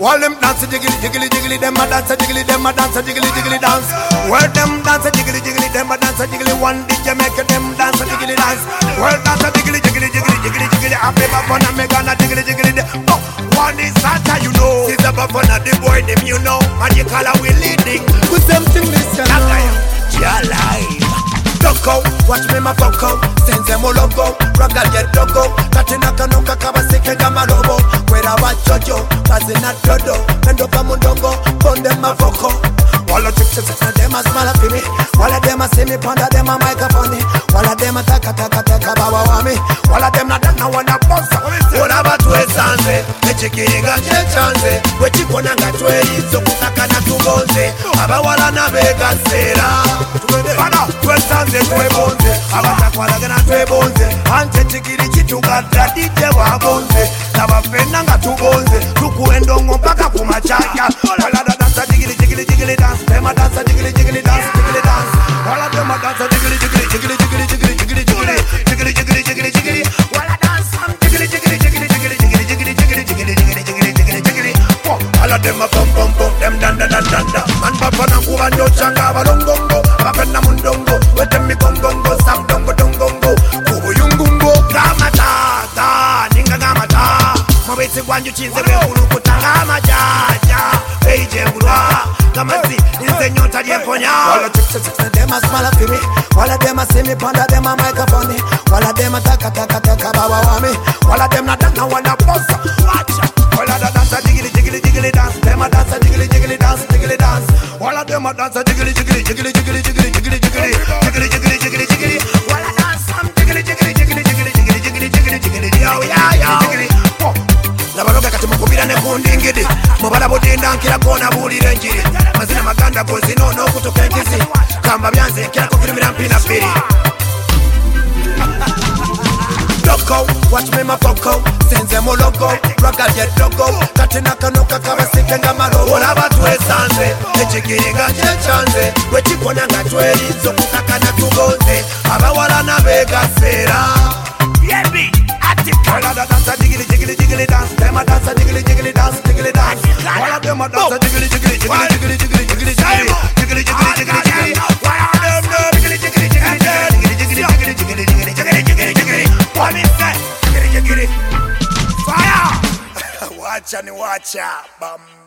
All them dance jiggly jiggly jiggly, them a dance jiggly, them a dance jiggly jiggly dance. Where them dance jiggly jiggly, them a dance jiggly. One DJ make them dance jiggly dance. Where dance jiggly jiggly jiggly jiggly jiggly. I play my fun and me gonna jiggly jiggly. Oh, one is Santa, you know. It's about fun and the boy them, you know. And you call we leading. With something listen. Your life. Duck out, watch me my fuck out. Send them all logo, rock and get dug out. Katina kanuka kabasike gama lobo. Kwera wa jojo, kazi na dodo. Mendo kama ndongo, bonde mavoko. Walla chips na dem a smile for me. Walla dem a see me panda dem a microphone. Walla dem a taka baba wami. Walla dem na dana wana bossa. Walla ba tuwe sanze, mechikiringa chechanze. Wechi kona nga tuwe izo kutaka na tubonze. Aba wala na bega sera. Bana tuwe sanze tuwe bonze. Aba takwala gana tuwe bonze. Ante chikiri chituga dadite wa bonze. Naba fena nga tubonze. Tuku endongo mpaka kumachaya. Walla da dansa jigili jigili jigili dance. Them a dance jiggly jiggly dance, jiggly dance. All of them a dance jiggly jiggly jiggly jiggly jiggly jiggly jiggly jiggly jiggly jiggly. All a dance jiggly jiggly jiggly jiggly jiggly jiggly jiggly jiggly jiggly jiggly jiggly. All of them a pum pum pum, them dan dan dan dan dan. Man papa na kuba nyo changa balongongo, papa na mundongo, wetem mi gongongo, sam dongo dongongo, kubu yungungo. Gamata ta, ninga gamata. Mabesi wanju chinze bengulu kutanga majaja, beije bulwa. Kamasi, inse nyota dieponya. All the chips them a smile for me. All of them a see me panda them a microphone. All of them a taka baba wami. All of them na dana wana bossa. Watch out. All of them dance jiggly jiggly jiggly dance. Them a dance jiggly jiggly dance jiggly dance. All of them a dance jiggly jiggly jiggly jiggly jiggly jiggly jiggly jiggly jiggly jiggly jiggly. All of dance jiggly jiggly jiggly jiggly jiggly jiggly jiggly jiggly. Yo jiggly. Nabaloga kati mukubira ne kundingidi. Mubala budinda nkira kona bulire njiri. Mazina maganda kozi no kutoka enkizi. Kamba byanze kira kufirimira mpina piri. Doko, watch me my foko. Senze mo logo, rock and get logo. Katina kanuka kabasike ngama logo. Ola batwe sanze, echikiringa chechanze. Wechi kona nga tweli zokutaka na tubonze. Abawala na bega sera. Yebi. All of the dance jiggly jiggly jiggly dance. Them a dance jiggly jiggly dance jiggly dance. All of them a dance jiggly jiggly jiggly jiggly jiggly jiggly jiggly jiggly jiggly jiggly. Why are them jiggly jiggly jiggly jiggly jiggly jiggly jiggly jiggly jiggly jiggly jiggly. What is that? Jiggly jiggly. Fire! Wacha ni wacha. Bam.